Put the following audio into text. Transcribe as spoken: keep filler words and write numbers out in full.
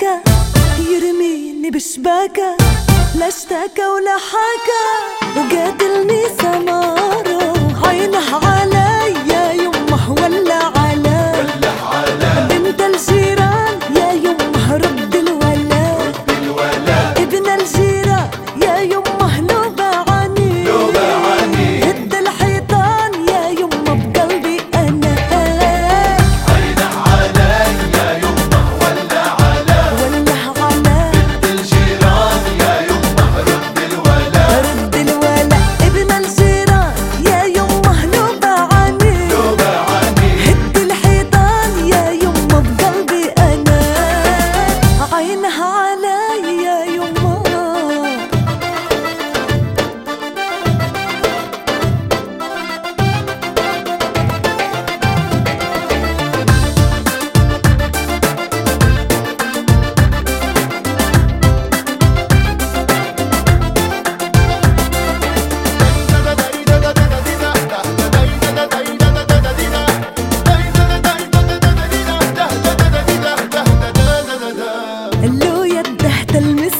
حكى يرميني بشباكة، لا اشتكى ولا حكى وقاتلني سمارة. عينه عليا يمه ولا على بنت الجيران يا يمه رد الولا، ابن الجيران يا يمه لو باعني هد الحيطان يا يمه بقلبي انا. عينه عليا يمه ولا على ولا على بنت الجيران يا يمه رد الولا، رد الولا، ابن الجيران يا يمه لو باعني هد الحيطان يا يمه بقلبي انا. عينها عليا يمه اللو يده تلمس